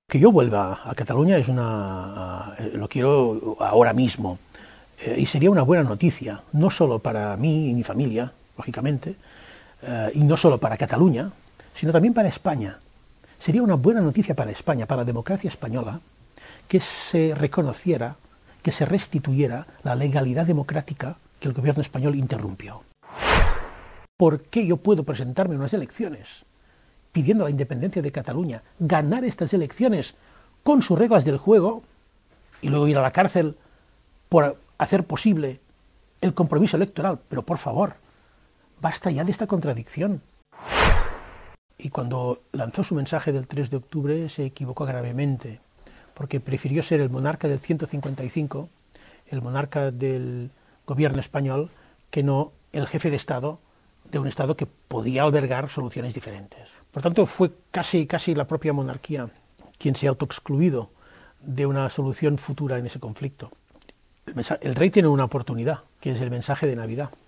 Que yo vuelva a Cataluña lo quiero ahora mismo, y sería una buena noticia, no solo para mí y mi familia, lógicamente, y no solo para Cataluña, sino también para España. Sería una buena noticia para España, para la democracia española, que se reconociera, que se restituyera la legalidad democrática que el gobierno español interrumpió. ¿Por qué yo puedo presentarme en unas elecciones pidiendo la independencia de Cataluña, ganar estas elecciones con sus reglas del juego y luego ir a la cárcel por hacer posible el compromiso electoral? Pero por favor, basta ya de esta contradicción. Y cuando lanzó su mensaje del 3 de octubre se equivocó gravemente, porque prefirió ser el monarca del 155, el monarca del gobierno español, que no el jefe de Estado de un Estado que podía albergar soluciones diferentes. Por tanto, fue casi la propia monarquía quien se ha autoexcluido de una solución futura en ese conflicto. El rey tiene una oportunidad, que es el mensaje de Navidad.